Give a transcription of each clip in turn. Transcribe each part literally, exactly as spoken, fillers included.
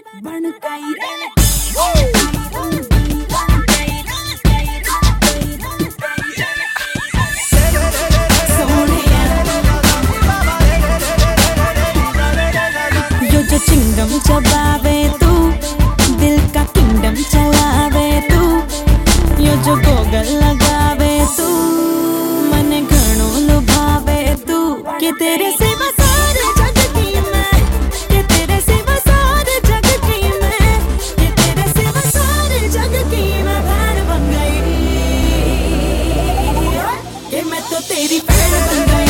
बन गई रे यो जो चिंगम चबावे तू, दिल का किंगडम चलावे तू, यो जो गोगल लगावे तू, मने घणो लुभावे तू कि तेरे सिवा सारे जग की मैं, कि तेरे सिवा सारे जग की मैं, कि तेरे सिवा सारे जग की मैं भैन बन गई, कि मैं तो तेरी भैन बन गई।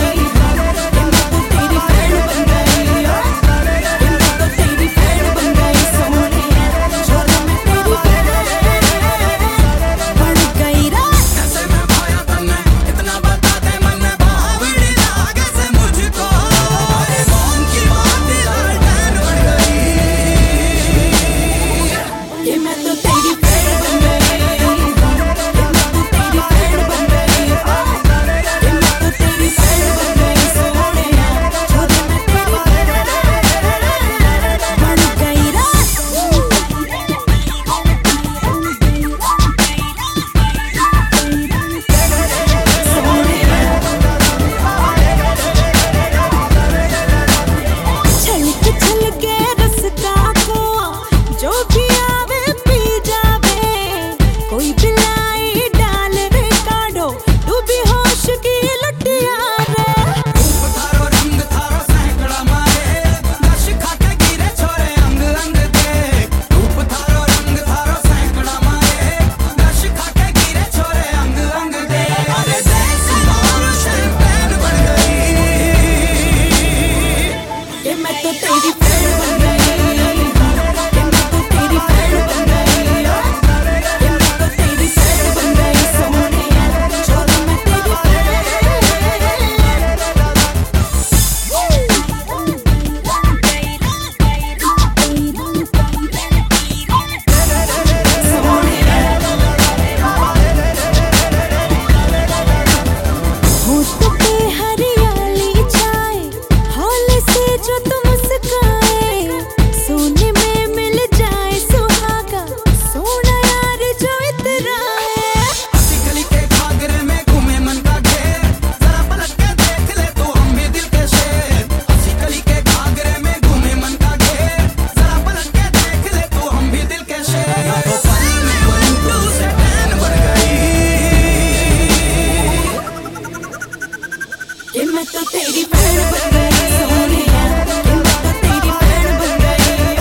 कि मैं तो तेरी भैन बन गई सोनिया, कि मैं तो तेरी भैन बन गई,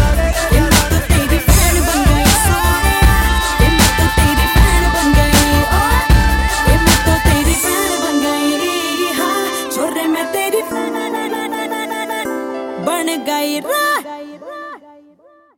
कि मैं तो तेरी भैन बन गई सोनिया, कि मैं तो तेरी भैन बन गई, कि मैं तो तेरी भैन बन गई, हाँ छोरे मैं तेरी बन गई रा।